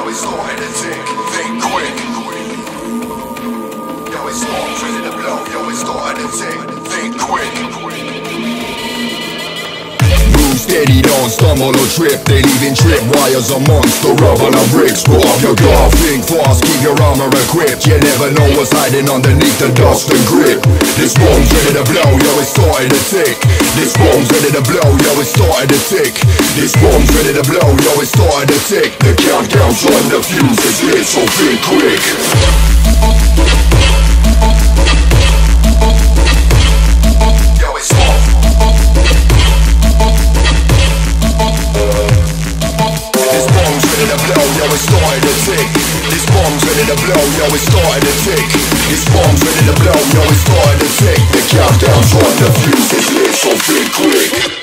Yo, it's starting to tick, think quick. Yo, it's bombs ready to blow. Yo, it's starting to tick, think quick. Move steady, don't stumble or trip. They leaving trip wires amongst the rubble and bricks. Put up your guard, think fast, keep your armor equipped. You never know what's hiding underneath the dust and grip. This bomb's ready to blow, yo, it's starting to tick. This bomb's ready to blow, yo, it's starting to tick. This bomb's ready to blow, yo, it's starting to tick. The countdown's on, the fuse is lit, so think quick. Yo, it's off. This bomb's ready to blow, yo, it's starting to tick. This bomb's ready to blow, yo, it's starting to tick. This bomb's ready to blow, yo, it's starting to tick. The countdown's on, the fuse is lit, so think quick.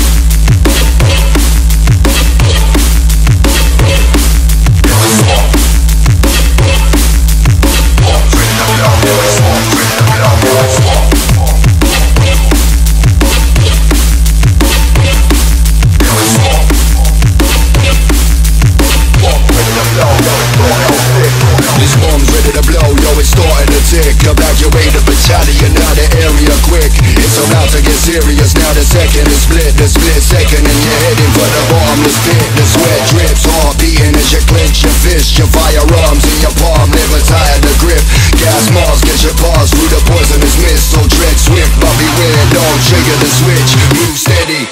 Evacuate the battalion out the area quick. It's about to get serious now. The second is split, the split second, and you're heading for the bottomless pit. The sweat drips, heart beating as you clench your fist. Your firearms in your palm, never tired the grip. Gas masks get you passed through the poisonous mist. So tread swift, but beware, don't trigger the switch. Move steady.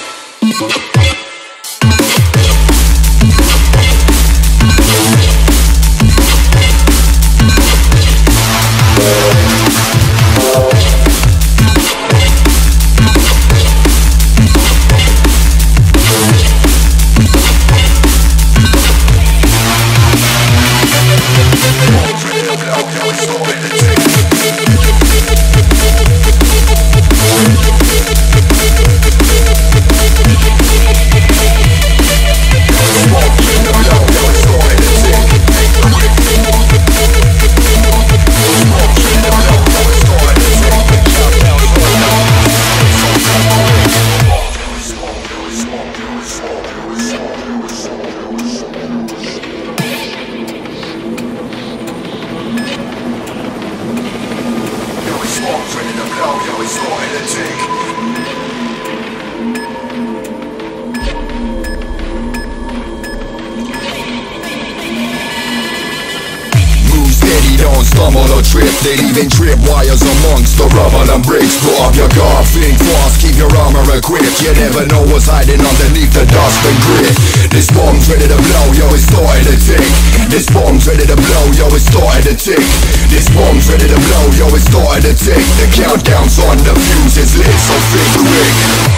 Don't stumble or trip, they leaving trip wires amongst the rubble and bricks. Put up your guard, think fast, keep your armor equipped. You never know what's hiding underneath the dust and grit. This bomb's ready to blow, yo, it's starting to tick. This bomb's ready to blow, yo, it's starting to tick. This bomb's ready to blow, yo, it's starting to tick. The countdown's on, the fuse is lit, so think quick.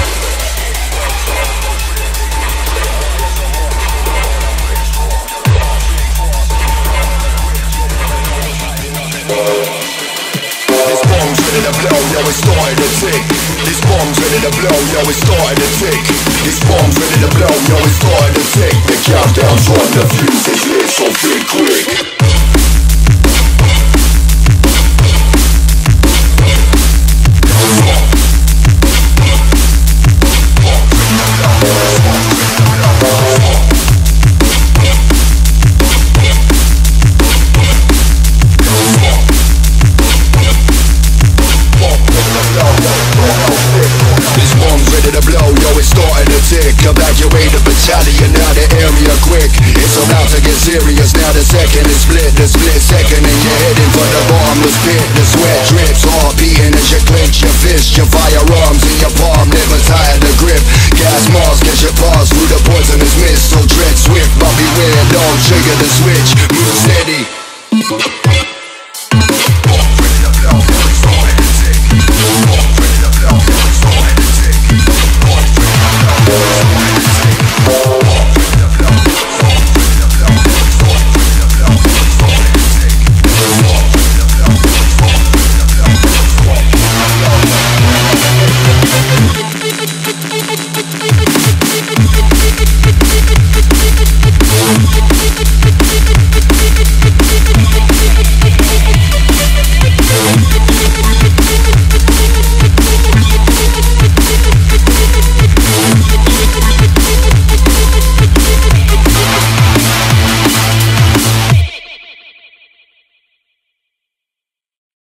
Yo, it's starting to tick. This bomb's ready to blow, yo, it's starting to tick. This bomb's ready to blow, yo, it's starting to tick. The countdown's on, the fuse is lit, so think quick. Evacuate the battalion out the area quick. It's about to get serious now. The second is split, the split second, and you're heading for the bottomless pit. The